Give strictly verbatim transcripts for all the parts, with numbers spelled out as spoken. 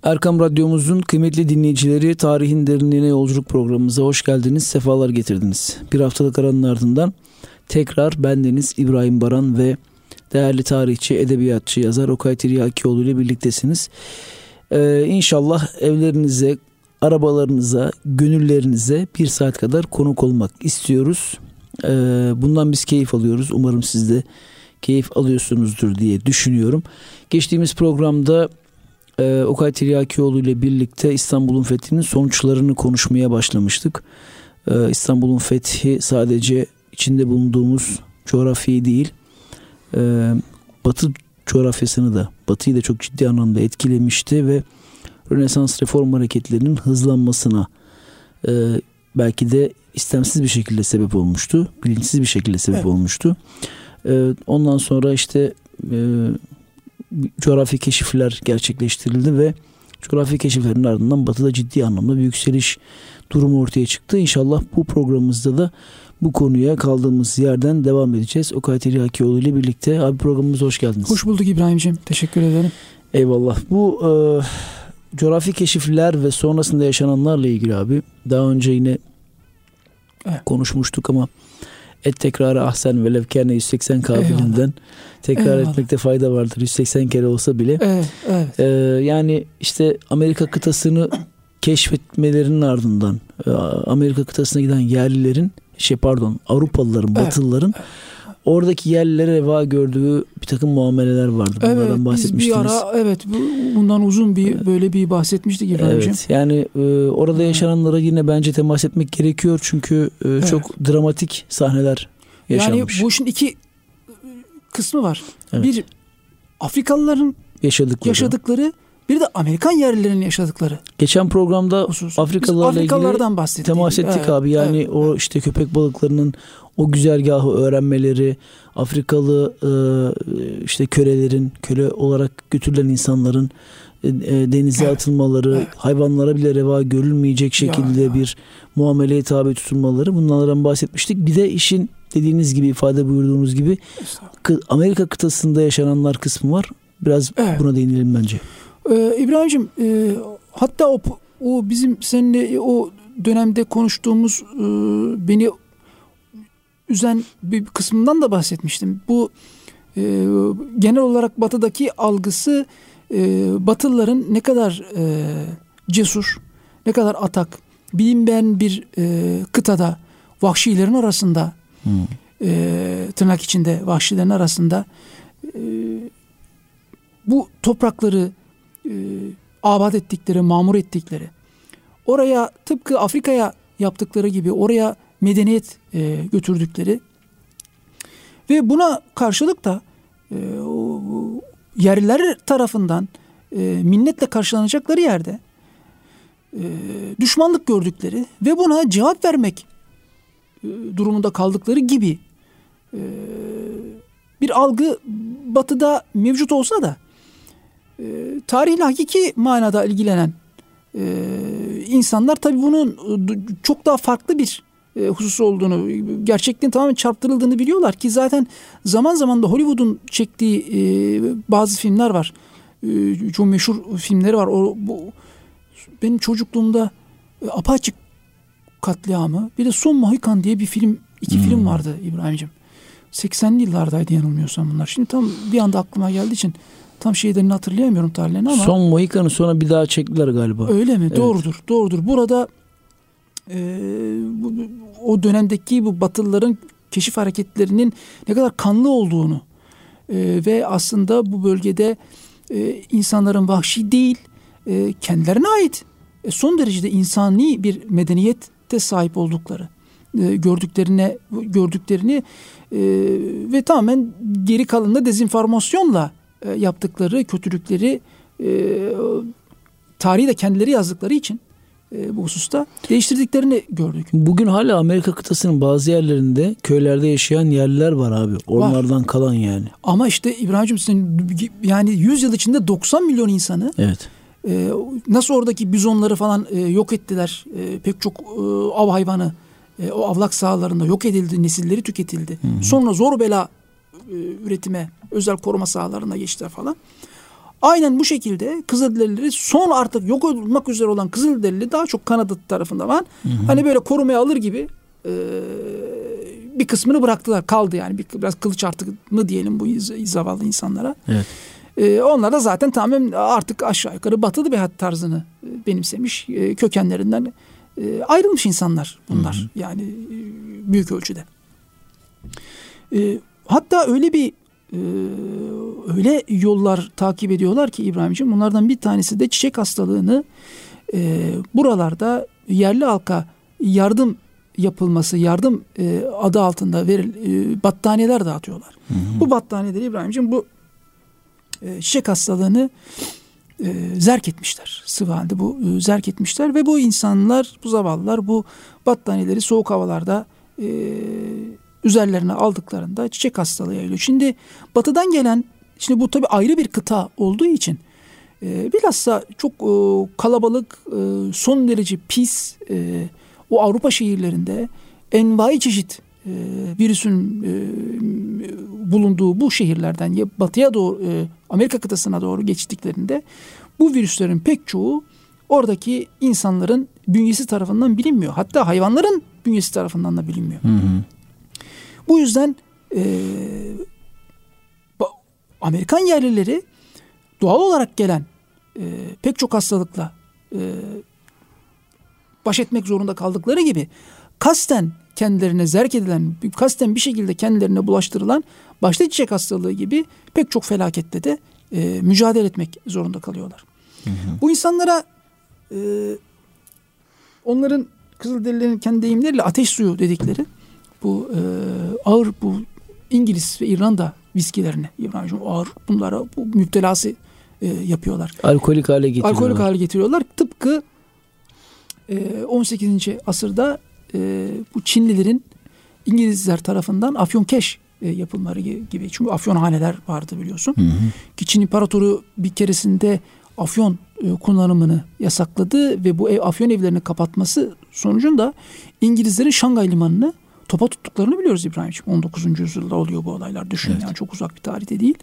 Erkam Radyomuzun kıymetli dinleyicileri, Tarihin Derinliğine Yolculuk programımıza hoş geldiniz, sefalar getirdiniz. Bir haftalık aranın ardından tekrar bendeniz İbrahim Baran ve değerli tarihçi, edebiyatçı, yazar Okay Tiryakioğlu ile birliktesiniz. Ee, İnşallah evlerinize, arabalarınıza, gönüllerinize bir saat kadar konuk olmak istiyoruz. Ee, bundan biz keyif alıyoruz. Umarım siz de keyif alıyorsunuzdur diye düşünüyorum. Geçtiğimiz programda e, Okay Tiryakioğlu ile birlikte İstanbul'un fethinin sonuçlarını konuşmaya başlamıştık. Ee, İstanbul'un fethi sadece içinde bulunduğumuz coğrafyayı değil, e, Batı coğrafyasını da, Batı'yı da çok ciddi anlamda etkilemişti ve Rönesans reform hareketlerinin hızlanmasına e, belki de istemsiz bir şekilde sebep olmuştu. Bilinçsiz bir şekilde sebep evet. olmuştu. E, ondan sonra işte e, coğrafi keşifler gerçekleştirildi ve coğrafi keşiflerin ardından Batı'da ciddi anlamda bir yükseliş durumu ortaya çıktı. İnşallah bu programımızda da bu konuya kaldığımız yerden devam edeceğiz. Okay Tiryakioğlu ile birlikte. Abi, programımıza hoş geldiniz. Hoş bulduk İbrahim'ciğim. Teşekkür ederim. Eyvallah. Bu e, coğrafi keşifler ve sonrasında yaşananlarla ilgili abi daha önce yine evet. konuşmuştuk ama et tekrarı ahsen ve levkâne yüz seksen kabilinden tekrar Eyvallah. etmekte fayda vardır. yüz seksen kere olsa bile. Evet, evet. E, yani işte Amerika kıtasını keşfetmelerinin ardından e, Amerika kıtasına giden yerlilerin şey pardon Avrupalıların, evet. Batılıların oradaki yerlilere reva gördüğü bir takım muameleler vardı. Bunlardan evet, bahsetmiştiniz. Biz bir ara evet bundan uzun bir böyle bir bahsetmiştik İbrahim'ciğim. Evet, yani e, orada yaşananlara yine bence temas etmek gerekiyor. Çünkü e, evet. çok dramatik sahneler yaşanmış. Yani bu işin iki kısmı var. Evet. Bir Afrikalıların yaşadıkları. yaşadıkları bir de Amerikan yerlilerinin yaşadıkları. Geçen programda Afrikalılarla ilgili temas ettik evet, abi. Yani evet, o işte köpek balıklarının o güzergahı öğrenmeleri, Afrikalı işte kölelerin, köle olarak götürülen insanların denize evet, atılmaları, evet. hayvanlara bile reva görülmeyecek şekilde ya, ya. bir muameleye tabi tutulmaları, bunlardan bahsetmiştik. Bir de işin dediğiniz gibi, ifade buyurduğunuz gibi Amerika kıtasında yaşananlar kısmı var. Biraz evet. buna değinelim bence. Ee, İbrahim'ciğim e, hatta o, o bizim seninle o dönemde konuştuğumuz e, beni üzen bir kısmından da bahsetmiştim. Bu e, genel olarak Batı'daki algısı e, Batılıların ne kadar e, cesur, ne kadar atak, bilinmeyen bir e, kıtada vahşilerin arasında hmm. e, tırnak içinde vahşilerin arasında e, bu toprakları e, abat ettikleri, mamur ettikleri, oraya tıpkı Afrika'ya yaptıkları gibi oraya medeniyet e, götürdükleri ve buna karşılık da e, o, yerliler tarafından e, minnetle karşılanacakları yerde e, düşmanlık gördükleri ve buna cevap vermek e, durumunda kaldıkları gibi e, bir algı Batı'da mevcut olsa da e, tarihle hakiki manada ilgilenen e, insanlar tabii bunun çok daha farklı bir e, husus olduğunu, gerçekliğin tamamen çarptırıldığını biliyorlar ki zaten zaman zaman da Hollywood'un çektiği e, bazı filmler var. E, çok meşhur filmleri var. O, bu, benim çocukluğumda e, Apaçık Katliamı, bir de Son Mohikan diye bir film, iki hmm. film vardı İbrahim'ciğim. seksenli yıllardaydı yanılmıyorsam bunlar. Şimdi tam bir anda aklıma geldiği için tam şeylerini hatırlayamıyorum tarihlerini ama. Son Mohikan'ı sonra bir daha çektiler galiba. Öyle mi? Evet. Doğrudur. Doğrudur. Burada e, bu, o dönemdeki bu Batılıların keşif hareketlerinin ne kadar kanlı olduğunu e, ve aslında bu bölgede e, insanların vahşi değil, e, kendilerine ait e, son derecede insani bir medeniyete sahip oldukları e, gördüklerine gördüklerini e, ve tamamen geri kalanında dezenformasyonla e, yaptıkları kötülükleri e, tarihi de kendileri yazdıkları için e, bu hususta değiştirdiklerini gördük. Bugün hala Amerika kıtasının bazı yerlerinde köylerde yaşayan yerliler var abi. Onlardan var. Kalan yani. Ama işte İbrahim'ciğim senin yani yüz yıl içinde doksan milyon insanı evet. e, nasıl oradaki bizonları falan e, yok ettiler. E, pek çok e, av hayvanı e, o avlak sahalarında yok edildi. Nesilleri tüketildi. Hı hı. Sonra zor bela e, üretime, özel koruma sahalarına geçtiler falan. Aynen bu şekilde Kızılderilileri son artık yok olmak üzere olan Kızılderili daha çok Kanada tarafında var. Hı hı. Hani böyle korumaya alır gibi e, bir kısmını bıraktılar. Kaldı yani. Bir, biraz kılıç artık mı diyelim bu zavallı insanlara. Evet. E, onlar da zaten tamamen artık aşağı yukarı batılı bir hayat tarzını benimsemiş. E, kökenlerinden e, ayrılmış insanlar bunlar. Hı hı. Yani e, büyük ölçüde. E, hatta öyle bir e, öyle yollar takip ediyorlar ki İbrahimciğim, bunlardan bir tanesi de çiçek hastalığını e, buralarda yerli halka yardım yapılması, yardım e, adı altında veril, e, battaniyeler dağıtıyorlar. Hı hı. Bu battaniyeleri İbrahimciğim bu e, çiçek hastalığını e, zerk etmişler. Sıvı halde bu e, zerk etmişler ve bu insanlar, bu zavallılar bu battaniyeleri soğuk havalarda e, üzerlerine aldıklarında çiçek hastalığı yayılıyor. Şimdi batıdan gelen, şimdi bu tabii ayrı bir kıta olduğu için e, bilhassa çok e, kalabalık, e, son derece pis e, o Avrupa şehirlerinde envai çeşit e, virüsün e, bulunduğu bu şehirlerden ya batıya doğru, e, Amerika kıtasına doğru geçtiklerinde bu virüslerin pek çoğu oradaki insanların bünyesi tarafından bilinmiyor. Hatta hayvanların bünyesi tarafından da bilinmiyor. Hı hı. Bu yüzden e, Amerikan yerlileri doğal olarak gelen e, pek çok hastalıkla e, baş etmek zorunda kaldıkları gibi kasten kendilerine zerk edilen, kasten bir şekilde kendilerine bulaştırılan başta çiçek hastalığı gibi pek çok felakette de e, mücadele etmek zorunda kalıyorlar. Hı hı. Bu insanlara e, onların Kızılderililerin kendi deyimleriyle ateş suyu dedikleri bu e, ağır bu İngiliz ve İrlanda viskilerine İbrahim'cığım ağır bunlara bu müptelası e, yapıyorlar. Alkolik hale getiriyorlar. Alkolik hale getiriyorlar. Tıpkı e, on sekizinci asırda e, bu Çinlilerin İngilizler tarafından afyonkeş e, yapımları gibi. Çünkü afyonhaneler vardı biliyorsun. Hı hı. Ki Çin İmparatoru bir keresinde afyon e, kullanımını yasakladı ve bu ev, afyon evlerini kapatması sonucunda İngilizlerin Şangay limanını topa tuttuklarını biliyoruz İbrahimciğim. on dokuzuncu yüzyılda oluyor bu olaylar. Düşün evet. Yani çok uzak bir tarihte değil.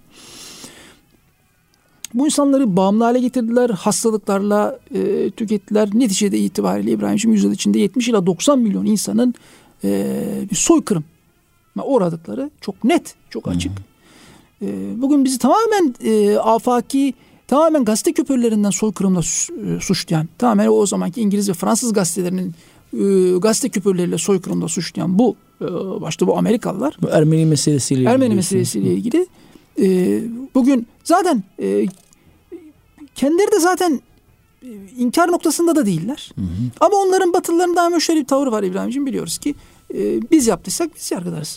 Bu insanları bağımlı hale getirdiler. Hastalıklarla e, tükettiler. Neticede itibariyle İbrahimciğim yüzyıl içinde yetmiş ila doksan milyon insanın e, bir soykırıma uğradıkları çok net, çok açık. Hmm. E, bugün bizi tamamen e, afaki, tamamen gazete küpürlerinden soykırımla e, suçlayan, tamamen o zamanki İngiliz ve Fransız gazetelerinin e, gazete küpürleriyle soykırımla suçlayan bu e, başta bu Amerikalılar. Bu Ermeni meselesiyle Ermeni ilgili. meselesiyle ilgili. E, bugün zaten e, kendileri de zaten e, inkar noktasında da değiller. Hı hı. Ama onların Batılıların daha şöyle bir tavır var İbrahimciğim, biliyoruz ki e, biz yaptıysak biz yargılarız.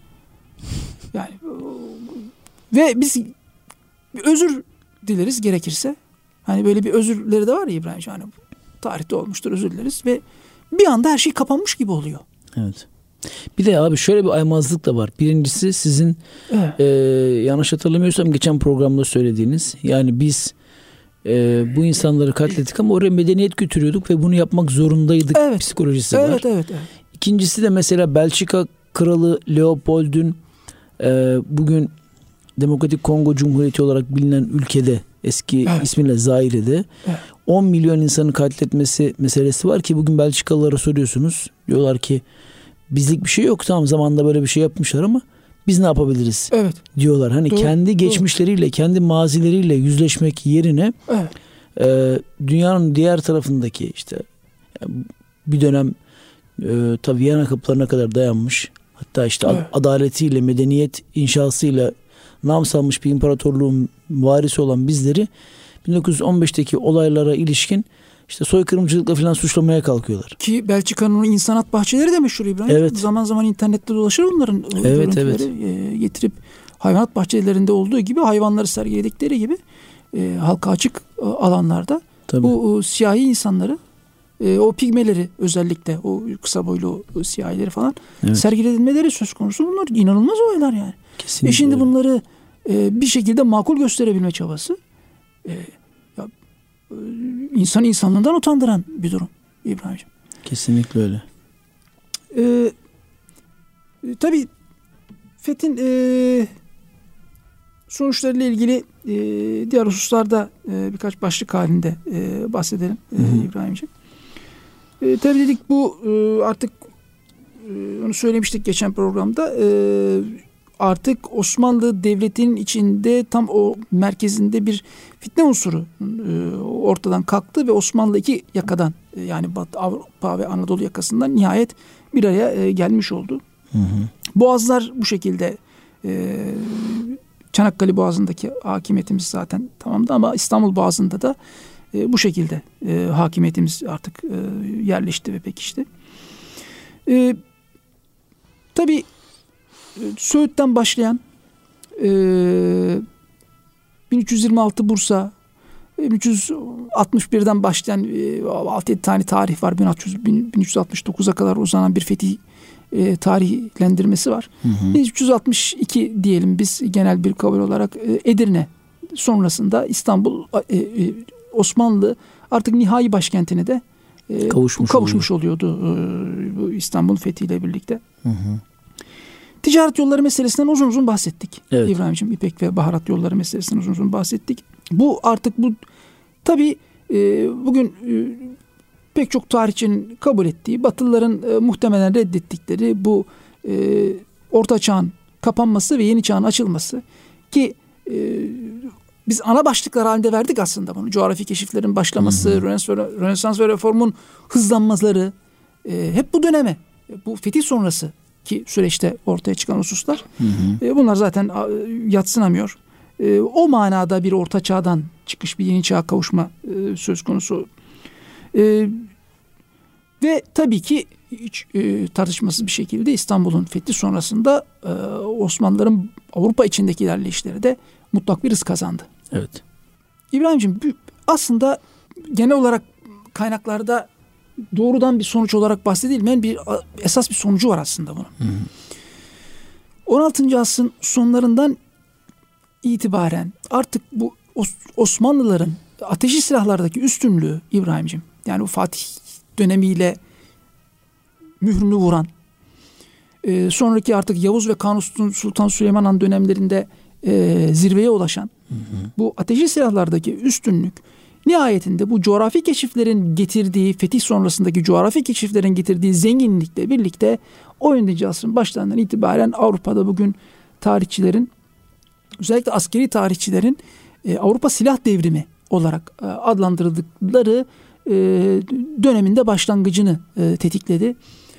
Yani ve biz özür dileriz gerekirse. Hani böyle bir özürleri de var ya İbrahimciğim. Hani tarihte olmuştur, özür dileriz ve bir anda her şey kapanmış gibi oluyor. Evet. Bir de abi şöyle bir aymazlık da var. Birincisi sizin evet. e, yanlış hatırlamıyorsam geçen programda söylediğiniz, yani biz e, bu insanları katlettik ama oraya medeniyet götürüyorduk ve bunu yapmak zorundaydık evet. psikolojisi evet, var. Evet, evet. İkincisi de mesela Belçika Kralı Leopold'un e, bugün Demokratik Kongo Cumhuriyeti olarak bilinen ülkede, eski evet. ismiyle Zaire'de evet. on milyon insanı katletmesi meselesi var ki bugün Belçikalılara soruyorsunuz. Diyorlar ki bizlik bir şey yok. Tamam, zamanında böyle bir şey yapmışlar ama biz ne yapabiliriz? Evet. Diyorlar. Hani doğru, kendi geçmişleriyle, doğru. kendi mazileriyle yüzleşmek yerine evet. e, dünyanın diğer tarafındaki işte yani bir dönem e, tabii Viyana kapılarına kadar dayanmış. Hatta işte evet. adaletiyle, medeniyet inşasıyla nam salmış bir imparatorluğun varisi olan bizleri bin dokuz yüz on beşteki olaylara ilişkin işte soykırımcılıkla falan suçlamaya kalkıyorlar. Ki Belçika'nın insanat bahçeleri de meşhur İbrahim. Evet. Zaman zaman internette dolaşır bunların evet, evet. E, getirip hayvanat bahçelerinde olduğu gibi hayvanları sergiledikleri gibi e, halka açık e, alanlarda tabii. bu e, siyahi insanları e, o pigmeleri özellikle o kısa boylu o, siyahileri falan evet. sergilenmeleri söz konusu. Bunlar inanılmaz olaylar yani. Kesinlikle. E şimdi bunları e, bir şekilde makul gösterebilme çabası e, ya, e, insan insanlığından utandıran bir durum İbrahimciğim. Kesinlikle öyle. E, e, tabii Fethin e, sonuçlarıyla ilgili e, diğer hususlarda e, birkaç başlık halinde e, bahsedelim e, İbrahimciğim. E, tabii dedik bu e, artık e, onu söylemiştik geçen programda. E, artık Osmanlı Devleti'nin içinde tam o merkezinde bir fitne unsuru e, ortadan kalktı ve Osmanlı iki yakadan e, yani Batı Avrupa ve Anadolu yakasından nihayet bir araya e, gelmiş oldu. Hı hı. Boğazlar bu şekilde e, Çanakkale Boğazı'ndaki hakimiyetimiz zaten tamamdı ama İstanbul Boğazı'nda da e, bu şekilde e, hakimiyetimiz artık e, yerleşti ve pekişti. E, tabii Söğüt'ten başlayan e, bin üç yüz yirmi altı Bursa, bin üç yüz altmış birden başlayan e, altı yedi tane tarih var. bin üç yüz altmış dokuza kadar uzanan bir fetih e, tarihlendirmesi var. Hı hı. bin üç yüz altmış iki diyelim biz genel bir kabul olarak e, Edirne sonrasında İstanbul e, e, Osmanlı artık nihai başkentine de e, kavuşmuş, kavuşmuş oluyordu e, bu İstanbul fethiyle birlikte. Hı hı. Ticaret yolları meselesinden uzun uzun bahsettik. Evet. İbrahimciğim, İpek ve baharat yolları meselesinden uzun uzun bahsettik. Bu artık bu tabii e, bugün e, pek çok tarihçinin kabul ettiği, Batılıların e, muhtemelen reddettikleri bu e, Orta Çağ'ın kapanması ve Yeni Çağ'ın açılması ki e, biz ana başlıklar halinde verdik aslında bunu. Coğrafi keşiflerin başlaması, Rönesans ve Reform'un hızlanmaları e, hep bu döneme, bu fetih sonrası ki süreçte ortaya çıkan hususlar. Hı hı. E, bunlar zaten e, yadsınamıyor. E, o manada bir orta çağdan çıkış, bir yeni çağa kavuşma e, söz konusu. E, ve tabii ki hiç e, tartışmasız bir şekilde İstanbul'un fethi sonrasında e, Osmanlıların Avrupa içindeki ilerleyişleri de mutlak bir hız kazandı. Evet. İbrahimciğim aslında genel olarak kaynaklarda doğrudan bir sonuç olarak bahsedilmeyen bir esas bir sonucu var aslında bunun. Hı hı. on altıncı asrın sonlarından itibaren artık bu Osmanlıların ateşi silahlardaki üstünlüğü İbrahimciğim, yani bu Fatih dönemiyle mührünü vuran, e, sonraki artık Yavuz ve Kanuni Sultan Süleyman Han dönemlerinde e, zirveye ulaşan hı hı. bu ateşi silahlardaki üstünlük nihayetinde bu coğrafi keşiflerin getirdiği, fetih sonrasındaki coğrafi keşiflerin getirdiği zenginlikle birlikte on yedinci asrın başlarından itibaren Avrupa'da bugün tarihçilerin, özellikle askeri tarihçilerin e, Avrupa silah devrimi olarak e, adlandırdıkları e, döneminde başlangıcını e, tetikledi.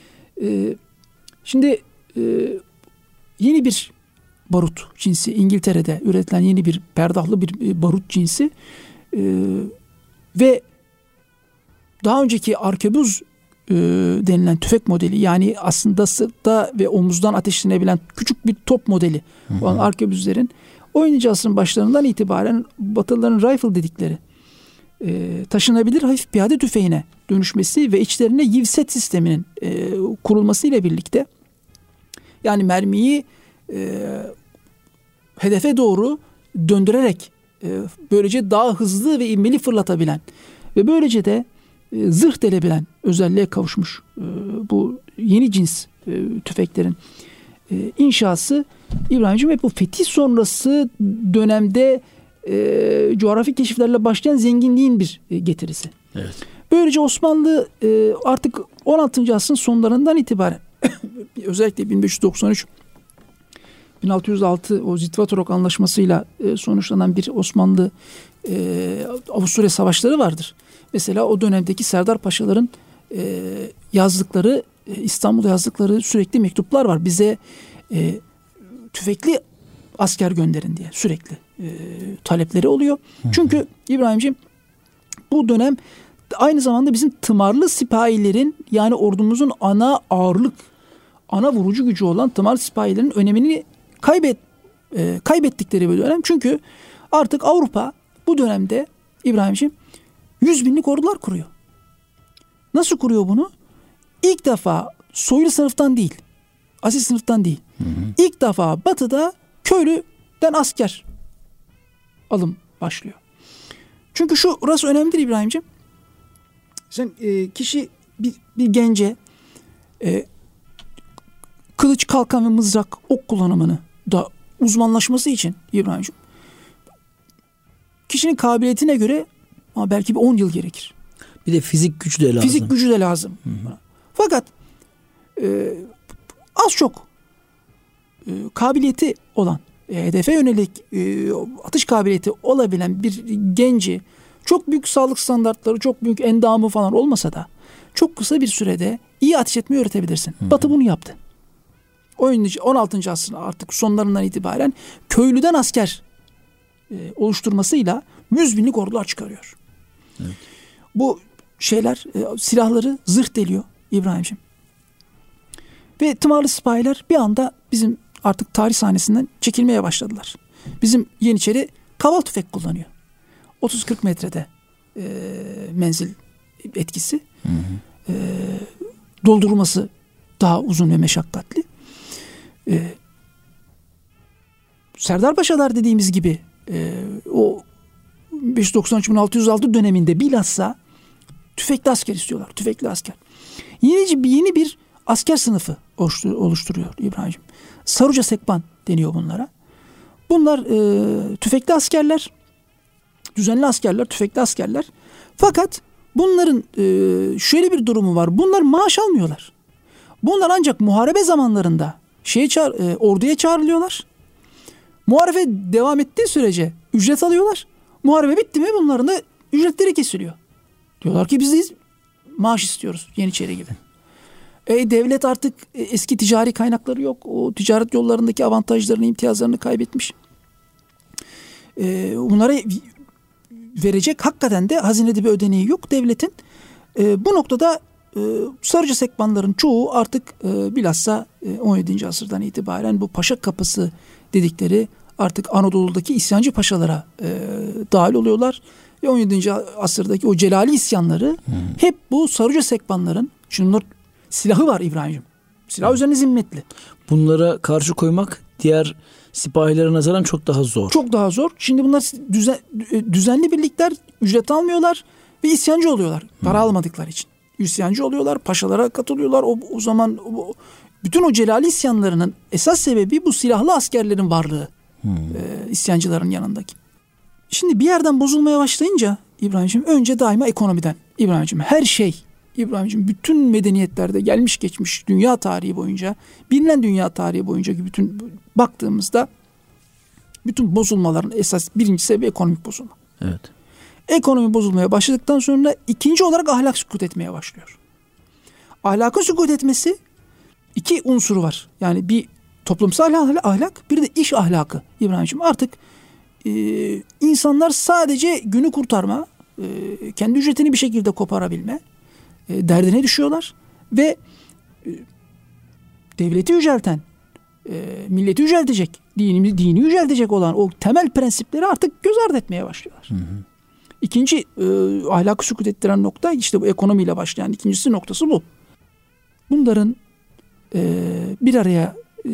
E, şimdi e, yeni bir barut cinsi, İngiltere'de üretilen yeni bir perdahlı bir e, barut cinsi Ee, ve daha önceki arkebuz e, denilen tüfek modeli, yani aslında sırtta ve omuzdan ateşlenebilen küçük bir top modeli hı hı. olan arkebüzlerin on yedinci asrın başlarından itibaren Batılıların rifle dedikleri e, taşınabilir hafif piyade tüfeğine dönüşmesi ve içlerine yivset sisteminin e, kurulması ile birlikte, yani mermiyi e, hedefe doğru döndürerek böylece daha hızlı ve ivmeli fırlatabilen ve böylece de e, zırh delebilen özelliğe kavuşmuş e, bu yeni cins e, tüfeklerin e, inşası İbrahimciğim hep bu fetih sonrası dönemde e, coğrafi keşiflerle başlayan zenginliğin bir e, getirisi. Evet. Böylece Osmanlı e, artık on altıncı asrın sonlarından itibaren özellikle bin beş yüz doksan üç bin altı yüz altı o Zitvatorok Anlaşması'yla e, sonuçlanan bir Osmanlı e, Avusturya savaşları vardır. Mesela o dönemdeki Serdar Paşaların e, yazdıkları, e, İstanbul'da yazdıkları sürekli mektuplar var. Bize e, tüfekli asker gönderin diye sürekli e, talepleri oluyor. Hı hı. Çünkü İbrahimciğim bu dönem aynı zamanda bizim tımarlı sipahilerin, yani ordumuzun ana ağırlık, ana vurucu gücü olan tımarlı sipahilerin önemini kaybet e, kaybettikleri bir dönem. Çünkü artık Avrupa bu dönemde İbrahimciğim yüz binlik ordular kuruyor. Nasıl kuruyor bunu? İlk defa soylu sınıftan değil, asil sınıftan değil. Hı hı. İlk defa Batı'da köylüden asker alım başlıyor. Çünkü şu burası önemlidir İbrahimciğim. Sen e, kişi bir, bir gence e, kılıç, kalkan ve mızrak, ok kullanımını da uzmanlaşması için İbrahim'ciğim kişinin kabiliyetine göre ama belki bir on yıl gerekir. Bir de fizik gücü de lazım. Fizik gücü de lazım. Hı-hı. Fakat e, az çok e, kabiliyeti olan, e, hedefe yönelik e, atış kabiliyeti olabilen bir genci çok büyük sağlık standartları, çok büyük endamı falan olmasa da çok kısa bir sürede iyi ateş etmeyi öğretebilirsin. Hı-hı. Batı bunu yaptı. on altıncı asrın artık sonlarından itibaren köylüden asker e, oluşturmasıyla yüz binlik ordular çıkarıyor. Evet. Bu şeyler, e, silahları zırh deliyor İbrahim'ciğim. Ve tımarlı sipahiler bir anda bizim artık tarih sahnesinden çekilmeye başladılar. Bizim Yeniçeri kaval tüfek kullanıyor. otuz kırk metrede e, menzil etkisi. Hı hı. E, doldurulması daha uzun ve meşakkatli. E, Serdar Paşalar dediğimiz gibi e, o beş yüz doksan üç bin altı yüz altı döneminde bilhassa tüfekli asker istiyorlar. Tüfekli asker. Yeni, yeni bir asker sınıfı oluşturuyor İbrahim'ciğim. Saruca Sekban deniyor bunlara. Bunlar e, tüfekli askerler, düzenli askerler, tüfekli askerler. Fakat bunların e, şöyle bir durumu var. Bunlar maaş almıyorlar. Bunlar ancak muharebe zamanlarında şeye çağır, e, orduya çağrılıyorlar. Muharebe devam ettiği sürece ücret alıyorlar. Muharebe bitti mi bunların da ücretleri kesiliyor. Diyorlar ki biz de maaş istiyoruz Yeniçeri gibi. E, devlet artık eski ticari kaynakları yok. O ticaret yollarındaki avantajlarını, imtiyazlarını kaybetmiş. E, bunlara verecek hakikaten de hazinede bir ödeneği yok devletin. E, bu noktada e, Sarıca Sekbanların çoğu artık e, bilhassa e, on yedinci asırdan itibaren bu Paşa Kapısı dedikleri artık Anadolu'daki isyancı paşalara e, dahil oluyorlar. Ve on yedinci asırdaki o Celali isyanları hmm. hep bu Sarıca Sekbanların, şimdi bunlar silahı var İbrahim'ciğim. Silah hmm. üzerine zimmetli. Bunlara karşı koymak diğer sipahilere nazaran çok daha zor. Çok daha zor. Şimdi bunlar düzen, düzenli birlikler, ücret almıyorlar ve isyancı oluyorlar. Para hmm. almadıkları için. İsyancı oluyorlar, paşalara katılıyorlar. O, o zaman o, bütün o Celali isyanlarının esas sebebi bu silahlı askerlerin varlığı. Hmm. E, isyancıların yanındaki. Şimdi bir yerden bozulmaya başlayınca İbrahim'ciğim önce daima ekonomiden. İbrahim'ciğim her şey, İbrahim'ciğim bütün medeniyetlerde gelmiş geçmiş dünya tarihi boyunca, bilinen dünya tarihi boyunca bütün baktığımızda bütün bozulmaların esas birinci sebebi ekonomik bozulma. Evet. Ekonomi bozulmaya başladıktan sonra ikinci olarak ahlak sükût etmeye başlıyor. Ahlakın sükût etmesi iki unsuru var. Yani bir toplumsal ahlak, bir de iş ahlakı İbrahim'ciğim. Artık Ee, insanlar sadece günü kurtarma, e, kendi ücretini bir şekilde koparabilme e, derdine düşüyorlar ve e, devleti yücelten, e, milleti yüceltecek, dini, dini yüceltecek olan o temel prensipleri artık göz ardı etmeye başlıyorlar. Hı hı. İkinci e, ahlakı sükût ettiren nokta işte bu ekonomiyle başlayan ikincisi noktası bu. Bunların e, bir araya e,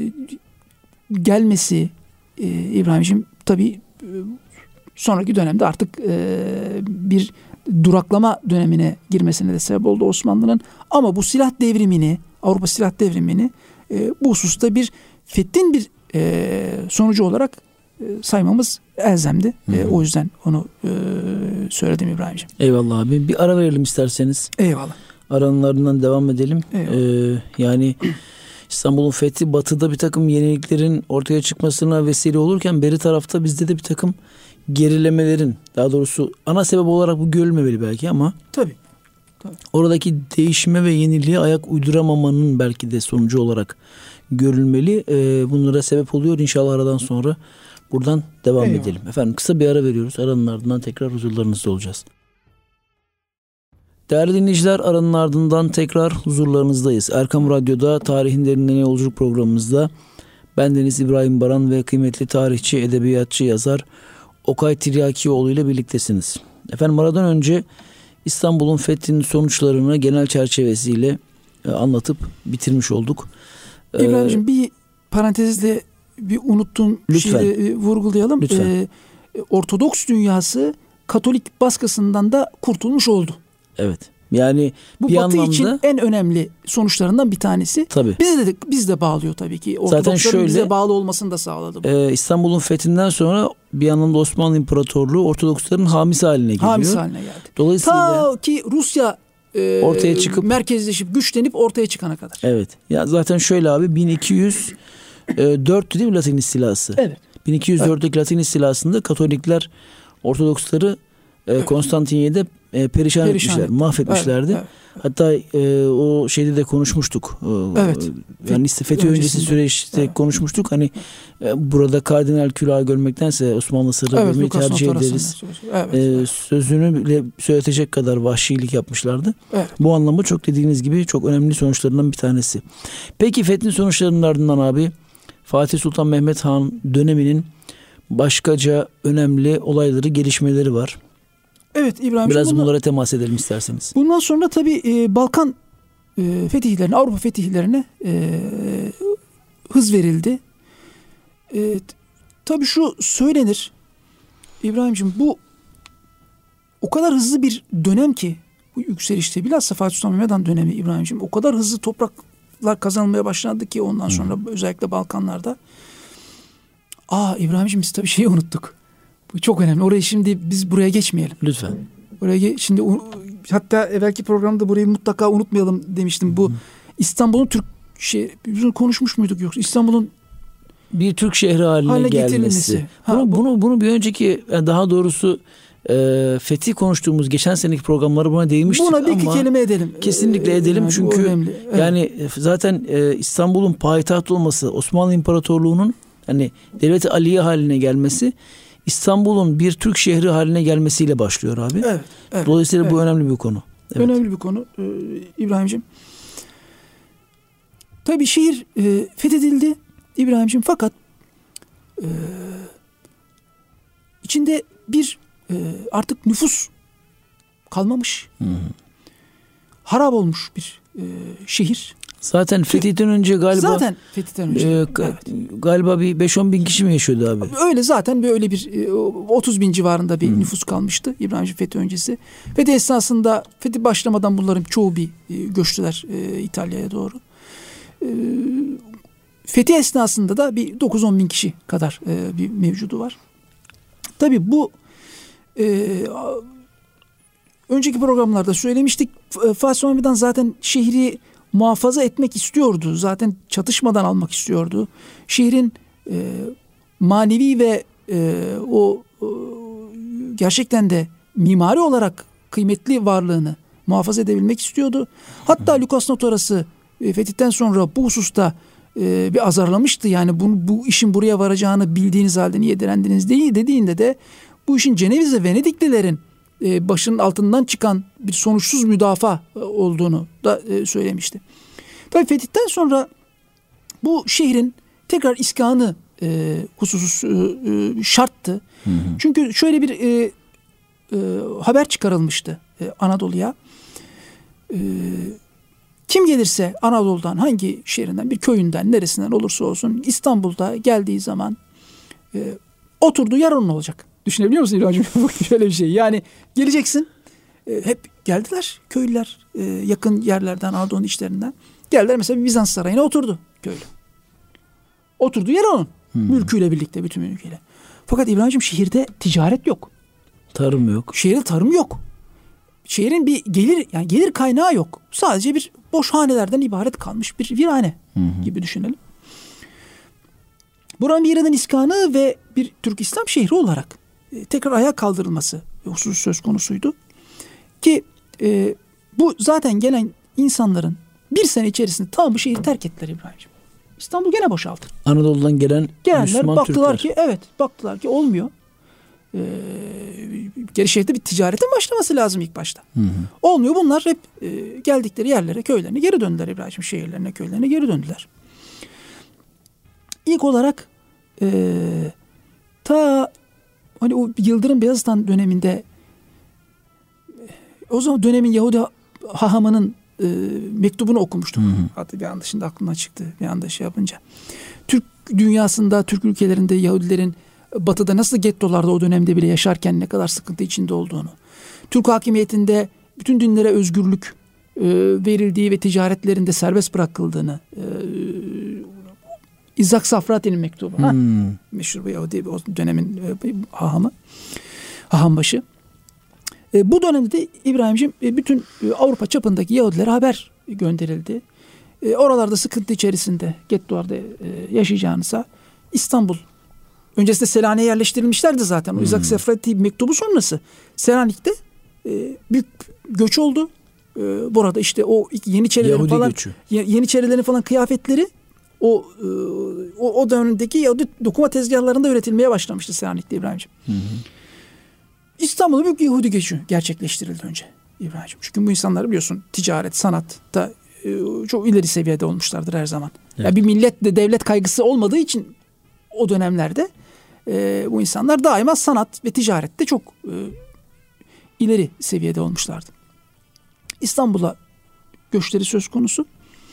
gelmesi e, İbrahim'ciğim tabii sonraki dönemde artık e, bir duraklama dönemine girmesine de sebep oldu Osmanlı'nın. Ama bu silah devrimini, Avrupa silah devrimini e, bu hususta bir fethin bir e, sonucu olarak e, saymamız elzemdi. E, o yüzden onu e, söyledim İbrahim'ciğim. Eyvallah abi. Bir ara verelim isterseniz. Eyvallah. Aranlarından devam edelim. Ee, yani İstanbul'un fethi batıda bir takım yeniliklerin ortaya çıkmasına vesile olurken beri tarafta bizde de bir takım gerilemelerin, daha doğrusu ana sebep olarak bu görülmemeli belki ama tabii, tabii. oradaki değişime ve yeniliğe ayak uyduramamanın belki de sonucu olarak görülmeli. Ee, bunlara sebep oluyor. İnşallah aradan sonra buradan devam Eyvallah. edelim. Efendim kısa bir ara veriyoruz. Aranın ardından tekrar huzurlarınızda olacağız. Değerli dinleyiciler, aranın ardından tekrar huzurlarınızdayız. Erkam Radyo'da Tarihin Derinliğine Yolculuk programımızda bendeniz İbrahim Baran ve kıymetli tarihçi, edebiyatçı, yazar Okay Tiryakioğlu ile birliktesiniz. Efendim aradan önce İstanbul'un fethinin sonuçlarını genel çerçevesiyle e, anlatıp bitirmiş olduk. İbrahim'ciğim ee, bir parantezde bir unuttuğum lütfen. şeyi e, vurgulayalım. Lütfen. Ee, Ortodoks dünyası Katolik baskısından da kurtulmuş oldu. Evet. Yani bu bir Batı anlamda için en önemli sonuçlarından bir tanesi. Tabii. Bizi de biz de bağlıyor tabii ki. Ortodoksların şöyle, bize bağlı olmasını da sağladı bu. E, İstanbul'un fethinden sonra bir anlamda Osmanlı İmparatorluğu Ortodoksların hamisi haline geliyor. Hamisi haline geldi. Dolayısıyla ta ki Rusya e, ortaya çıkıp merkezleşip güçlenip ortaya çıkana kadar. Evet. Ya zaten şöyle abi bin iki yüz dört değil mi Latin istilası? Evet. bin iki yüz dörtteki evet. Latin istilasında Katolikler Ortodoksları e, evet. Konstantiniyye'de e, perişan, perişan etmişler, mahvetmişlerdi. Evet, evet. Hatta e, o şeyde de konuşmuştuk. Evet. Yani fethi öncesi süreçte evet. konuşmuştuk. Hani e, burada kardinal külahı görmektense Osmanlı sırrı evet, görmeyi tercih ederiz. Evet, e, evet. Sözünü bile söyletecek kadar vahşilik yapmışlardı. Evet. Bu anlamda çok dediğiniz gibi çok önemli sonuçlarından bir tanesi. Peki fethin sonuçlarının ardından abi Fatih Sultan Mehmet Han döneminin başkaca önemli olayları, gelişmeleri var. Evet İbrahim. Biraz bundan, bunlara temas edelim isterseniz. Bundan sonra tabii e, Balkan e, fetihlerine, Avrupa fetihlerine e, hız verildi. E, tabii şu söylenir İbrahim'ciğim, bu o kadar hızlı bir dönem ki bu yükselişte, bilhassa Fatih Sultan Mehmet Han dönemi İbrahim'ciğim, o kadar hızlı topraklar kazanılmaya başlandı ki ondan sonra hmm. özellikle Balkanlarda. Aa İbrahim'ciğim biz tabii şeyi unuttuk. Bu çok önemli. Orayı şimdi biz buraya geçmeyelim. Lütfen. Oraya şimdi hatta evvelki programda burayı mutlaka unutmayalım demiştim. Bu hmm. İstanbul'un Türk şey biz konuşmuş muyduk yoksa İstanbul'un bir Türk şehri haline, haline gelmesi. Ha, bunu, bu, bunu bunu bir önceki, daha doğrusu e, fethi konuştuğumuz geçen seneki programları buna değinmiştik ama. Buna bir iki kelime edelim. Kesinlikle edelim yani çünkü evet. yani zaten e, İstanbul'un payitaht olması, Osmanlı İmparatorluğu'nun hani Devlet-i Aliye haline gelmesi, İstanbul'un bir Türk şehri haline gelmesiyle başlıyor abi. Evet, evet, Dolayısıyla evet. bu önemli bir konu. Evet. Önemli bir konu ee, İbrahim'ciğim. Tabii şehir e, fethedildi İbrahim'ciğim, fakat e, içinde bir e, artık nüfus kalmamış. Hı hı. Harap olmuş bir e, şehir. Zaten fetihten önce galiba zaten fetihten önce e, evet. galiba bir beş on bin kişi mi yaşıyordu abi? Öyle zaten böyle bir e, otuz bin civarında bir hmm. nüfus kalmıştı İbrahim'ciğim fethi öncesi. Fethi esnasında, fetih başlamadan bunların çoğu bir e, göçtüler e, İtalya'ya doğru. E, fetih esnasında da bir dokuz on bin kişi kadar e, bir mevcudu var. Tabii bu e, önceki programlarda söylemiştik. Fatih Sultan Mehmet Han zaten şehri muhafaza etmek istiyordu. Zaten çatışmadan almak istiyordu. Şehrin e, manevi ve e, o e, gerçekten de mimari olarak kıymetli varlığını muhafaza edebilmek istiyordu. Hatta Lukas Notarası e, fetihten sonra bu hususta e, bir azarlamıştı. Yani bu, bu işin buraya varacağını bildiğiniz halde niye direndiniz değil dediğinde de bu işin Ceneviz ve Venediklilerin e, başının altından çıkan bir sonuçsuz müdafaa e, olduğunu da e, söylemişti. Tabii fetihten sonra bu şehrin tekrar iskanı e, hususu e, şarttı. Hı hı. Çünkü şöyle bir e, e, haber çıkarılmıştı e, Anadolu'ya. E, kim gelirse Anadolu'dan, hangi şehrinden, bir köyünden, neresinden olursa olsun İstanbul'da geldiği zaman e, oturduğu yer onun olacak. Düşünebiliyor musun İbrahim? Şöyle bir şey. Yani geleceksin. E, hep geldiler köylüler e, yakın yerlerden, Anadolu'nun içlerinden. Geldiler mesela bir Bizans sarayına oturdu köylü. Oturduğu yer onun. Hmm. Mülküyle birlikte, bütün mülküyle. Fakat İbrahim'ciğim şehirde ticaret yok. Tarım yok. Şehirde tarım yok. Şehrin bir gelir, yani gelir kaynağı yok. Sadece bir boş hanelerden ibaret kalmış bir virane hmm. gibi düşünelim. Buranın bir yerden iskanı ve bir Türk İslam şehri olarak e, tekrar ayağa kaldırılması husus söz konusuydu. Ki e, bu zaten gelen insanların bir sene içerisinde tam bu şehri terk ettiler İbrahim'ciğim. İstanbul gene boşaldı. Anadolu'dan gelen Gelenler Müslüman baktılar Türkler. ki evet baktılar ki olmuyor. Ee, geri şehirde bir ticaretin başlaması lazım ilk başta. Hı hı. Olmuyor. Bunlar hep e, geldikleri yerlere, köylerine geri döndüler İbrahim'ciğim. Şehirlerine, köylerine geri döndüler. İlk olarak e, ta hani o Yıldırım Beyazıt döneminde o zaman dönemin Yahudi hahamının e, mektubunu okumuştum. Hı hı. Hatta bir anda şimdi aklımdan çıktı. Bir anda şey yapınca. Türk dünyasında, Türk ülkelerinde Yahudilerin Batı'da nasıl gettolarda o dönemde bile yaşarken ne kadar sıkıntı içinde olduğunu, Türk hakimiyetinde bütün dinlere özgürlük e, verildiği ve ticaretlerinde serbest bırakıldığını e, İzzak Safrati'nin mektubu. Hmm. Ha? Meşhur bu Yahudi o dönemin e, hahamı. Hahambaşı. E, bu dönemde de İbrahim'ciğim e, bütün e, Avrupa çapındaki Yahudilere haber gönderildi. E, oralarda sıkıntı içerisinde Gettoğar'da e, yaşayacağınıza İstanbul. Öncesinde Selanik'e yerleştirilmişlerdi zaten. O hmm. İzzak Safrati mektubu sonrası. Selanik'te e, büyük göç oldu. E, burada işte o Yeniçerilerin falan göçü. Yeniçerilerin falan kıyafetleri o e, o, o dönemdeki Yahudi dokuma tezgahlarında üretilmeye başlamıştı Selanik'te İbrahim'ciğim. Hmm. İstanbul'da büyük Yahudi göçü gerçekleştirildi önce İbrahim'ciğim. Çünkü bu insanlar biliyorsun ticaret, sanatta e, çok ileri seviyede olmuşlardır her zaman. Evet. Yani bir millet de devlet kaygısı olmadığı için o dönemlerde e, bu insanlar daima sanat ve ticarette çok e, ileri seviyede olmuşlardı. İstanbul'a göçleri söz konusu.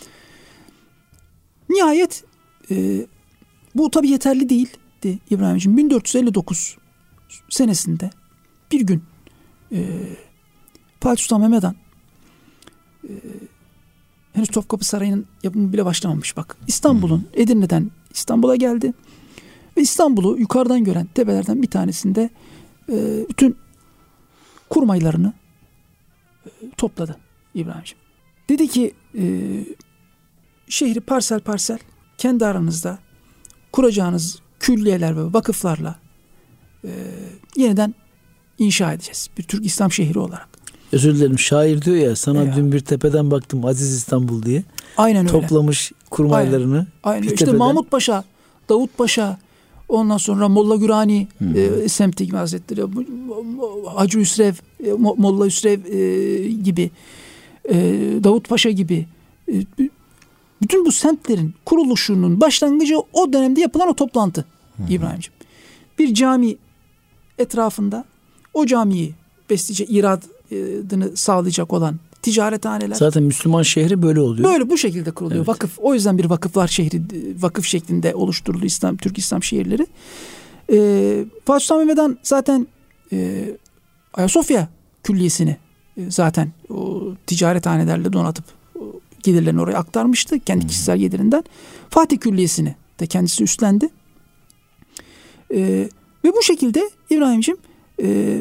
Nihayet e, bu tabii yeterli değildi İbrahim'ciğim. bin dört yüz elli dokuz senesinde bir gün e, Fatih Sultan Mehmed Han e, henüz Topkapı Sarayı'nın yapımı bile başlamamış bak. İstanbul'un Edirne'den İstanbul'a geldi. Ve İstanbul'u yukarıdan gören tepelerden bir tanesinde e, bütün kurmaylarını e, topladı İbrahim'ciğim. Dedi ki e, şehri parsel parsel kendi aranızda kuracağınız külliyeler ve vakıflarla e, yeniden inşa edeceğiz. Bir Türk İslam şehri olarak. Özür dilerim, şair diyor ya sana ya. Dün bir tepeden baktım Aziz İstanbul diye. Aynen öyle. Toplamış kurmaylarını. Aynen. Aynen. İşte tepeden. Mahmut Paşa, Davut Paşa, ondan sonra Molla Gürani e, semti gibi hazretleri, Hacı Hüsrev, e, Molla Hüsrev e, gibi, e, Davut Paşa gibi e, bütün bu semtlerin kuruluşunun başlangıcı o dönemde yapılan o toplantı İbrahim'ciğim. Bir cami etrafında o camiyi besleyecek, iradını sağlayacak olan ticarethaneler. Zaten Müslüman şehri böyle oluyor. Böyle bu şekilde kuruluyor. Evet. Vakıf. O yüzden bir vakıflar şehri, vakıf şeklinde oluşturuldu İslam, Türk İslam şehirleri. Ee, Fatih Sultan Mehmed Han zaten e, Ayasofya Külliyesi'ni e, zaten o ticarethanelerle donatıp o, gelirlerini oraya aktarmıştı. Kendi hmm. kişisel gelirinden. Fatih Külliyesi'ni de kendisi üstlendi. Ee, ve bu şekilde İbrahim'ciğim e,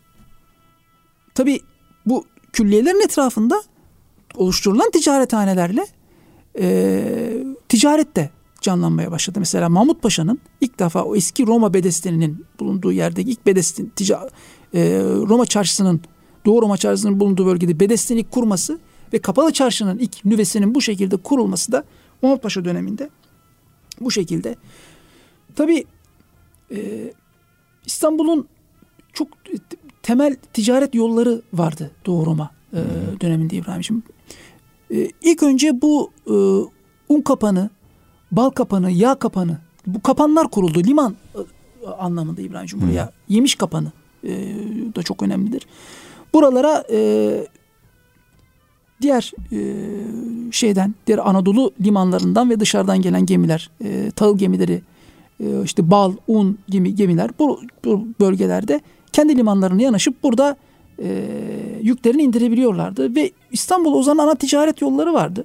tabii bu külliyelerin etrafında oluşturulan ticarethanelerle e, ticaret de canlanmaya başladı. Mesela Mahmut Paşa'nın ilk defa o eski Roma bedesteninin bulunduğu yerdeki ilk bedesten, tica, e, Roma çarşısının, Doğu Roma çarşısının bulunduğu bölgede bedesten ilk kurması ve Kapalı Çarşı'nın ilk nüvesinin bu şekilde kurulması da Mahmut Paşa döneminde bu şekilde. Tabii e, İstanbul'un çok temel ticaret yolları vardı Doğu Roma e, döneminde İbrahim'ciğim. E, ilk önce bu e, un kapanı, bal kapanı, yağ kapanı, bu kapanlar kuruldu. Liman e, anlamında İbrahim'ciğim buraya. Yemiş kapanı e, da çok önemlidir. Buralara e, diğer e, şeyden, diğer Anadolu limanlarından ve dışarıdan gelen gemiler, e, tahıl gemileri, e, işte bal, un gemi, gemiler bu, bu bölgelerde kendi limanlarına yanaşıp burada e, yüklerini indirebiliyorlardı. Ve İstanbul o zaman ana ticaret yolları vardı.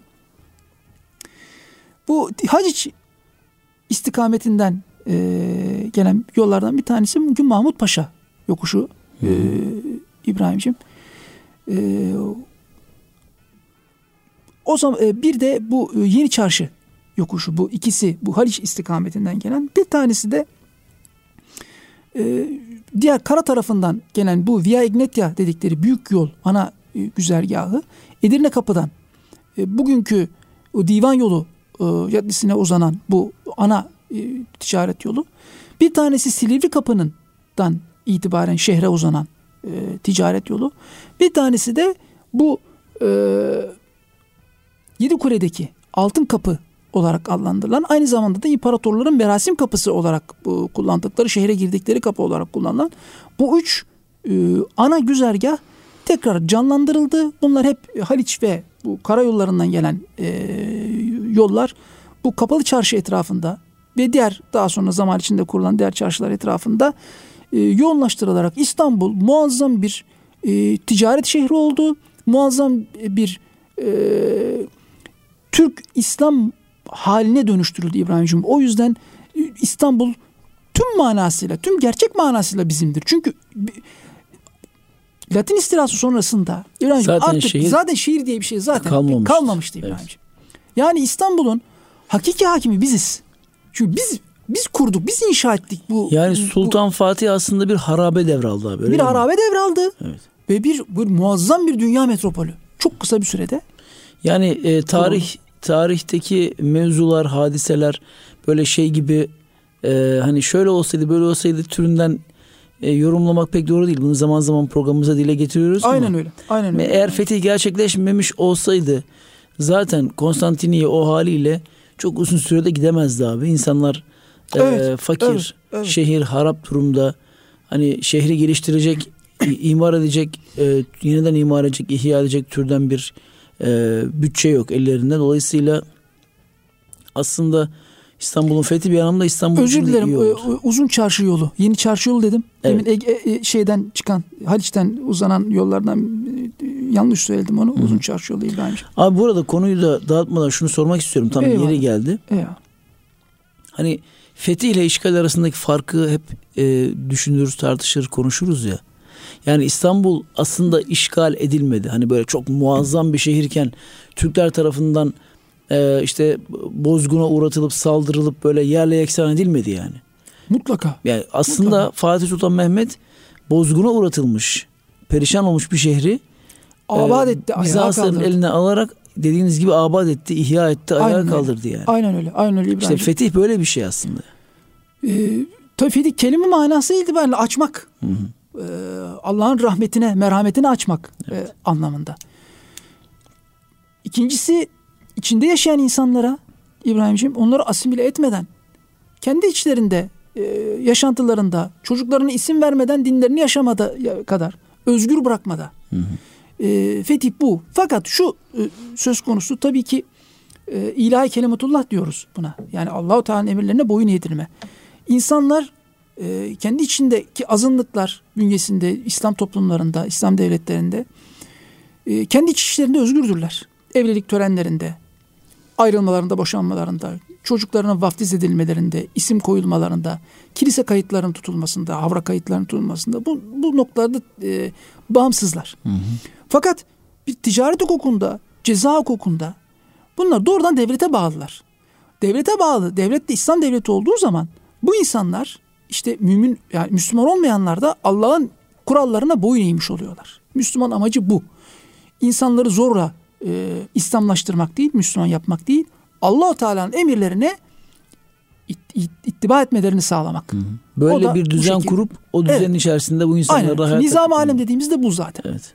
Bu Haliç istikametinden e, gelen yollardan bir tanesi bugün Mahmut Paşa yokuşu e, İbrahim'ciğim. E, o zaman e, bir de bu e, Yeni Çarşı yokuşu, bu ikisi bu Haliç istikametinden gelen, bir tanesi de e, diğer kara tarafından gelen bu Via Egnatia dedikleri büyük yol ana e, güzergahı Edirne Kapı'dan e, bugünkü o divan yolu e, caddesine uzanan bu ana e, ticaret yolu. Bir tanesi Silivri Kapı'ndan itibaren şehre uzanan e, ticaret yolu. Bir tanesi de bu e, Yedikule'deki Altın Kapı olarak adlandırılan, aynı zamanda da imparatorların merasim kapısı olarak bu, kullandıkları, şehre girdikleri kapı olarak kullanılan bu üç e, ana güzergah tekrar canlandırıldı. Bunlar hep Haliç ve bu karayollarından gelen e, yollar bu Kapalı Çarşı etrafında ve diğer daha sonra zaman içinde kurulan diğer çarşılar etrafında e, yoğunlaştırılarak İstanbul muazzam bir e, ticaret şehri oldu. Muazzam bir e, Türk İslam haline dönüştürüldü İbrahim'ciğim. O yüzden İstanbul tüm manasıyla, tüm gerçek manasıyla bizimdir. Çünkü Latin istilası sonrasında İbrahim'ciğim zaten artık şehir, zaten şehir diye bir şey zaten kalmamıştı, kalmamıştı İbrahim'ciğim. Evet. Yani İstanbul'un hakiki hakimi biziz. Çünkü biz biz kurduk, biz inşa ettik bu. Yani Sultan bu, Fatih aslında bir harabe devraldı abi. Bir harabe devraldı. Evet. Ve bir, bir muazzam bir dünya metropolü. Çok kısa bir sürede. Yani e, tarih tarihteki mevzular, hadiseler böyle şey gibi e, hani şöyle olsaydı böyle olsaydı türünden e, yorumlamak pek doğru değil. Bunu zaman zaman programımıza dile getiriyoruz. Aynen ama öyle. Aynen öyle. Eğer fetih gerçekleşmemiş olsaydı zaten Konstantiniye o haliyle çok uzun sürede gidemezdi abi. İnsanlar evet, e, fakir, evet, evet. şehir harap durumda. Hani şehri geliştirecek, imar edecek, e, yeniden imar edecek, ihya edecek türden bir e, bütçe yok ellerinde. Dolayısıyla aslında İstanbul'un fethi bir anlamda İstanbul Özür dilerim. iyi oldu. Uzun çarşı yolu. Yeni çarşı yolu dedim. Evet. Demin Ege, şeyden çıkan, Haliç'ten uzanan yollardan yanlış söyledim onu. Hı. Uzun çarşı yolu İbrahim'ciğim. Abi bu arada konuyu da dağıtmadan şunu sormak istiyorum. Tam Eyvallah. Yeri geldi. Eyvallah. Hani fetih ile işgal arasındaki farkı hep e, düşünürüz, tartışır, konuşuruz ya. Yani İstanbul aslında işgal edilmedi. Hani böyle çok muazzam bir şehirken Türkler tarafından e, işte bozguna uğratılıp saldırılıp böyle yerle yeksan edilmedi yani. Mutlaka. Yani aslında Mutlaka. Fatih Sultan Mehmet bozguna uğratılmış, perişan olmuş bir şehri abad etti, e, Bizans'ın eline alarak dediğiniz gibi abad etti, ihya etti, ayağa aynen kaldırdı öyle. Yani. Aynen öyle. Aynen öyle İbrahim. İşte fetih böyle bir şey aslında. Ee, tabii fetih kelime manası itibariyle açmak. Hı hı. Allah'ın rahmetine, merhametine açmak evet. e, anlamında. İkincisi, içinde yaşayan insanlara İbrahim'ciğim onları asimile etmeden kendi içlerinde e, yaşantılarında çocuklarına isim vermeden dinlerini yaşamada kadar özgür bırakmada. Hı hı. E, fetih bu. Fakat şu e, söz konusu tabii ki e, ilahi kelimetullah diyoruz buna. Yani Allah-u Teala'nın emirlerine boyun eğdirme. İnsanlar e, kendi içindeki azınlıklar bünyesinde, İslam toplumlarında, İslam devletlerinde e, kendi iç işlerinde özgürdürler. Evlilik törenlerinde, ayrılmalarında, boşanmalarında, çocuklarının vaftiz edilmelerinde, isim koyulmalarında, kilise kayıtlarının tutulmasında, havra kayıtlarının tutulmasında bu, bu noktalarda e, bağımsızlar. Hı hı. Fakat bir ticaret hukukunda, ceza hukukunda bunlar doğrudan devlete bağlılar. Devlete bağlı, devlet de İslam devleti olduğu zaman bu insanlar işte mümin, yani Müslüman olmayanlar da Allah'ın kurallarına boyun eğmiş oluyorlar. Müslüman amacı bu. İnsanları zorla e, İslamlaştırmak değil, Müslüman yapmak değil, Allah-u Teala'nın emirlerine it, it, ittiba etmelerini sağlamak. Hı hı. Böyle bir düzen şekilde kurup o düzenin evet. içerisinde bu insanları da hayata... Nizam-ı alem dediğimizde bu zaten. Evet.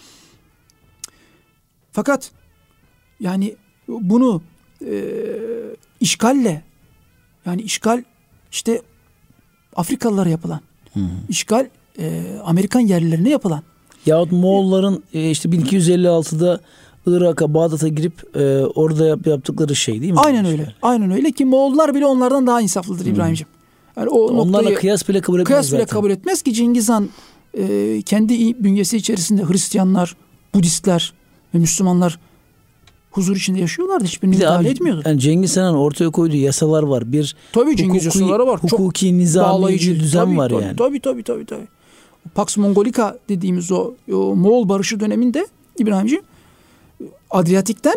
Fakat yani bunu e, işgalle, yani işgal işte Afrikalılara yapılan, hı hı. işgal e, Amerikan yerlilerine yapılan. Yahut Moğolların e, işte bin iki yüz elli altıda Irak'a, Bağdat'a girip e, orada yap, yaptıkları şey değil mi? Aynen öyle. İşgal. Aynen öyle ki Moğollar bile onlardan daha insaflıdır İbrahim'ciğim. Yani o onlarla kıyas bile kabul etmez kıyas zaten. bile kabul etmez ki Cengiz Han e, kendi bünyesi içerisinde Hristiyanlar, Budistler ve Müslümanlar huzur içinde yaşıyorlardı. Hiçbirini müdahale etmiyordu. Yani Cengiz Han'ın ortaya koyduğu yasalar var. Bir tabii Cengiz hukuki, yasaları var. Hukuki, çok nizami bir düzen tabii, var tabii, yani. Tabii tabii tabii. tabii. Pax Mongolica dediğimiz o, o Moğol barışı döneminde İbrahimciğim Adriyatik'ten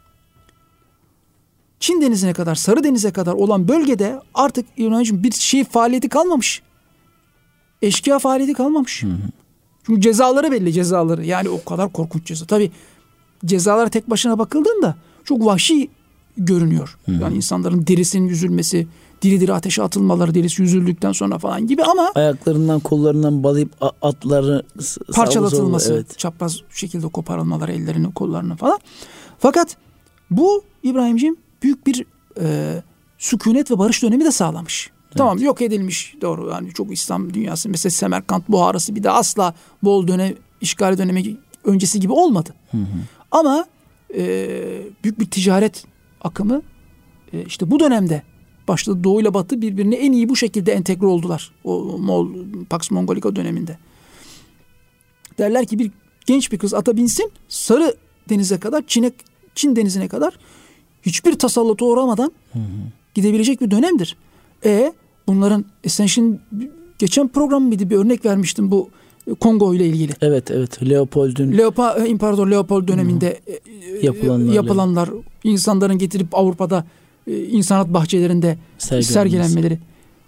Çin denizine kadar, Sarı Deniz'e kadar olan bölgede artık İbrahimciğim bir şey faaliyeti kalmamış. Eşkıya faaliyeti kalmamış. Hı hı. Çünkü cezaları belli, cezaları. Yani o kadar korkunç ceza. Tabii cezalara tek başına bakıldığında çok vahşi görünüyor. Hı hı. Yani insanların derisinin yüzülmesi, diri diri ateşe atılmaları, derisi yüzüldükten sonra falan gibi ama ayaklarından, kollarından bağlayıp atları parçalatılması, evet. çapraz şekilde koparılmaları, ellerini, kollarını falan. Fakat bu İbrahimciğim büyük bir e, sükunet ve barış dönemi de sağlamış. Evet. Tamam, yok edilmiş, doğru, yani çok İslam dünyası mesela Semerkant Buharası bir de asla Moğol dönem işgali dönemi öncesi gibi olmadı. Hı hı. Ama e, büyük bir ticaret akımı e, işte bu dönemde başladı. Doğu ile Batı birbirine en iyi bu şekilde entegre oldular. O Moğol, Pax Mongolica döneminde. Derler ki bir genç bir kız ata binsin, Sarı Deniz'e kadar, Çin'e, Çin Denizi'ne kadar hiçbir tasalluta uğramadan hı hı. gidebilecek bir dönemdir. E bunların e sen şimdi geçen program mıydı, bir örnek vermiştim bu Kongo ile ilgili. Evet evet. Leopold'un Leopold İmparator Leopold döneminde hı. yapılanlar, yapılanlar insanların getirip Avrupa'da insanat bahçelerinde sergilenmeleri.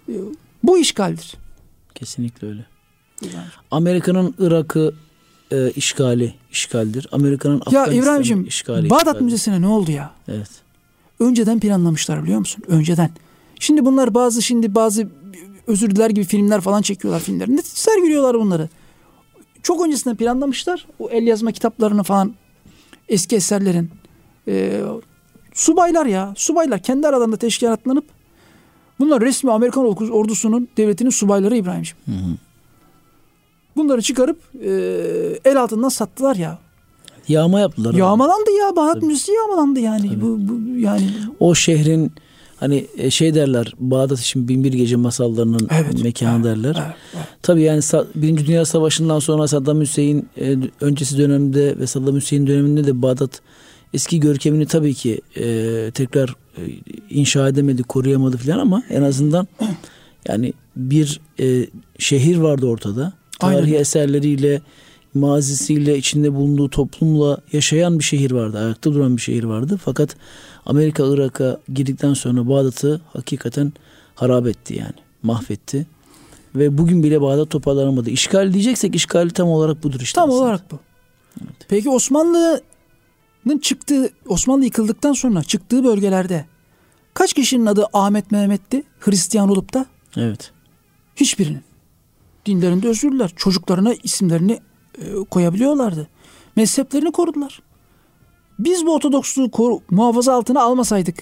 Bu işgaldir. Kesinlikle öyle. Yani. Amerika'nın Irak'ı e, işgali işgaldir. Amerika'nın Afganistan'ı işgali. Bağdat işgaldir. Müzesi'ne ne oldu ya? Evet. Önceden planlamışlar, biliyor musun? Önceden. Şimdi bunlar bazı şimdi bazı özür diler gibi filmler falan çekiyorlar filmlerinde. Sergiliyorlar bunları. Çok öncesinden planlamışlar. O el yazma kitaplarını falan, eski eserlerin e, subaylar ya. Subaylar kendi aralarında teşkilatlanıp, bunlar resmi Amerikan ordusunun, devletinin subayları İbrahimciğim. Hı hı. Bunları çıkarıp e, el altından sattılar ya. Yağma yaptılar. Yağmalandı ya. Bağdat Müzesi yağmalandı yani. Bu, bu yani. O şehrin hani şey derler, Bağdat için bin bir gece masallarının evet, mekanı evet, derler. Evet, evet. Tabii yani Birinci Dünya Savaşı'ndan sonra Saddam Hüseyin e, öncesi dönemde ve Saddam Hüseyin döneminde de Bağdat eski görkemini tabii ki e, tekrar e, inşa edemedi, koruyamadı falan, ama en azından yani bir e, şehir vardı ortada. Tarihi Aynen. eserleriyle, mazisiyle, içinde bulunduğu toplumla yaşayan bir şehir vardı. Ayakta duran bir şehir vardı. Fakat Amerika Irak'a girdikten sonra Bağdat'ı hakikaten harap etti yani. Mahvetti. Ve bugün bile Bağdat toparlanamadı. İşgal diyeceksek işgali tam olarak budur işte. Tam aslında. olarak bu. Evet. Peki Osmanlı'nın çıktığı, Osmanlı yıkıldıktan sonra çıktığı bölgelerde kaç kişinin adı Ahmet Mehmet'ti Hristiyan olup da? Evet. Hiçbirinin. Dinlerinde özgürler. Çocuklarına isimlerini e, koyabiliyorlardı. Mezheplerini korudular. Biz bu Ortodoksluğu koru, muhafaza altına almasaydık,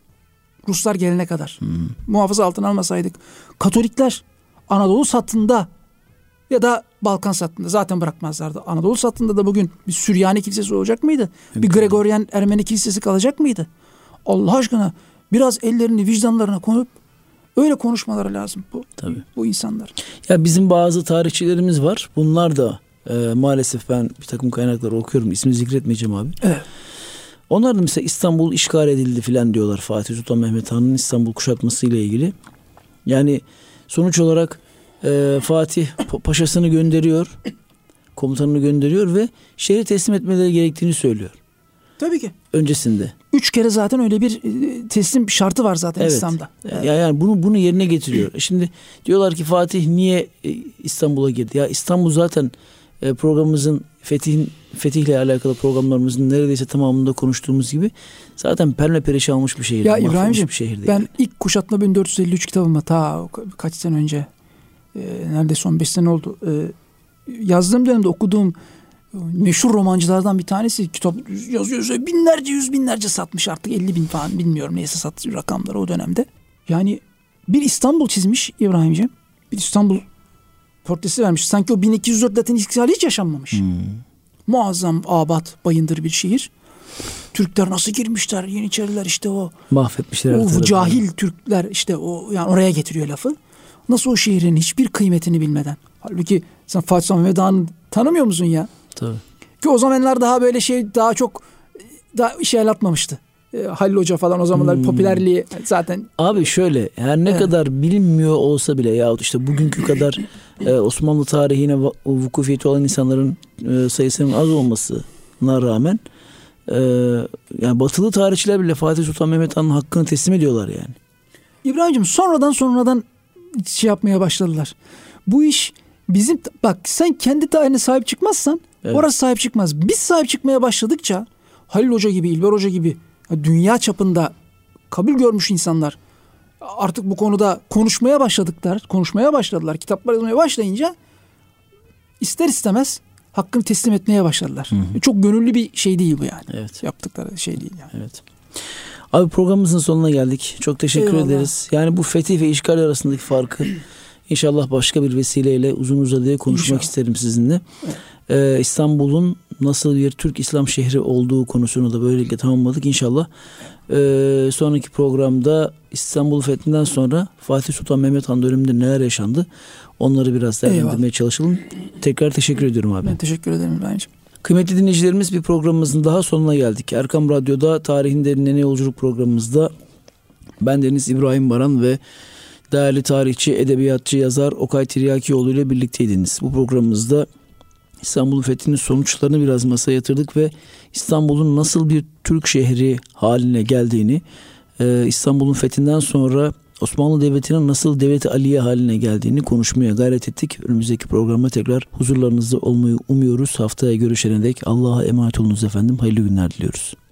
Ruslar gelene kadar hmm. muhafaza altına almasaydık, Katolikler Anadolu sattığında ya da Balkan sattığında zaten bırakmazlardı. Anadolu sattığında da bugün bir Süryani kilisesi olacak mıydı? Mümkün. Bir Gregoryen Ermeni kilisesi kalacak mıydı? Allah aşkına biraz ellerini vicdanlarına koyup öyle konuşmaları lazım bu, Tabii. bu insanlar. Ya bizim bazı tarihçilerimiz var. Bunlar da e, maalesef ben bir takım kaynakları okuyorum. İsmini zikretmeyeceğim abi. Evet. Onlar da mesela İstanbul işgal edildi filan diyorlar. Fatih Sultan Mehmet Han'ın İstanbul kuşatması ile ilgili. Yani sonuç olarak e, Fatih paşasını gönderiyor. Komutanını gönderiyor ve şehri teslim etmeleri gerektiğini söylüyor. Tabii ki. Öncesinde. Üç kere zaten öyle bir teslim şartı var zaten evet. İslam'da. Evet. Ya yani bunu bunu yerine getiriyor. Şimdi diyorlar ki Fatih niye İstanbul'a girdi? Ya İstanbul zaten programımızın fetihin fetihle alakalı programlarımızın neredeyse tamamında konuştuğumuz gibi zaten perle perişan olmuş bir şehir. Ya İbrahimciğim, bir şehirdi ben yani. ilk kuşatma bin dört yüz elli üç kitabıma ta kaç sene önce e, neredeyse on beş sene oldu. E, yazdığım dönemde okuduğum meşhur romancılardan bir tanesi, kitap yazıyor, binlerce yüz binlerce satmış, artık elli bin falan bilmiyorum neyse sattığı rakamları o dönemde. Yani bir İstanbul çizmiş İbrahimciğim. Bir İstanbul portresi vermiş. Sanki o bin iki yüz dört Latin İstiklali hiç yaşanmamış. Hmm. Muazzam, abat, bayındır bir şehir. Türkler nasıl girmişler Yeniçeriler işte o. Mahvetmişler. O cahil Türkler işte o, yani oraya getiriyor lafı. Nasıl o şehrin hiçbir kıymetini bilmeden. Halbuki sen Fatih Sultan Mehmet Han'ı tanımıyor musun ya? Tabii. Ki o zamanlar daha böyle şey daha çok daha işe el atmamıştı. E, Halil Hoca falan o zamanlar hmm. popülerliği zaten. Abi şöyle her ne evet. kadar bilinmiyor olsa bile yahut işte bugünkü kadar e, Osmanlı tarihine vukufiyeti olan insanların e, sayısının az olmasına rağmen e, yani batılı tarihçiler bile Fatih Sultan Mehmet Han'ın hakkını teslim ediyorlar yani. İbrahim'cim sonradan sonradan şey yapmaya başladılar. Bu iş bizim, bak sen kendi tarihine sahip çıkmazsan evet. orası sahip çıkmaz. Biz sahip çıkmaya başladıkça Halil Hoca gibi, İlber Hoca gibi dünya çapında kabul görmüş insanlar artık bu konuda konuşmaya başladıklar, konuşmaya başladılar. Kitaplar yazmaya başlayınca ister istemez hakkını teslim etmeye başladılar. Hı hı. Çok gönüllü bir şey değil bu yani. Evet. Yaptıkları şey değil yani. Evet. Abi programımızın sonuna geldik. Çok teşekkür Eyvallah. ederiz. Yani bu fetih ve işgal arasındaki farkı İnşallah başka bir vesileyle uzun uzadıya konuşmak İnşallah. isterim sizinle. Evet. Ee, İstanbul'un nasıl bir Türk İslam şehri olduğu konusunu da böylelikle tamamladık. İnşallah ee, sonraki programda İstanbul fethinden sonra Fatih Sultan Mehmet Han döneminde neler yaşandı, onları biraz değerlendirmeye çalışalım. Tekrar teşekkür ediyorum abi. Ben teşekkür ederim İbrahim'ciğim. Kıymetli dinleyicilerimiz, bir programımızın daha sonuna geldik. Erkam Radyo'da Tarihin Derinliğine Yolculuk programımızda bendeniz İbrahim Baran ve değerli tarihçi, edebiyatçı, yazar Okay Tiryakioğlu ile birlikteydiniz. Bu programımızda İstanbul'un fethinin sonuçlarını biraz masaya yatırdık ve İstanbul'un nasıl bir Türk şehri haline geldiğini, İstanbul'un fethinden sonra Osmanlı Devleti'nin nasıl Devlet-i Aliye haline geldiğini konuşmaya gayret ettik. Önümüzdeki programa tekrar huzurlarınızda olmayı umuyoruz. Haftaya görüşene dek Allah'a emanet olunuz efendim. Hayırlı günler diliyoruz.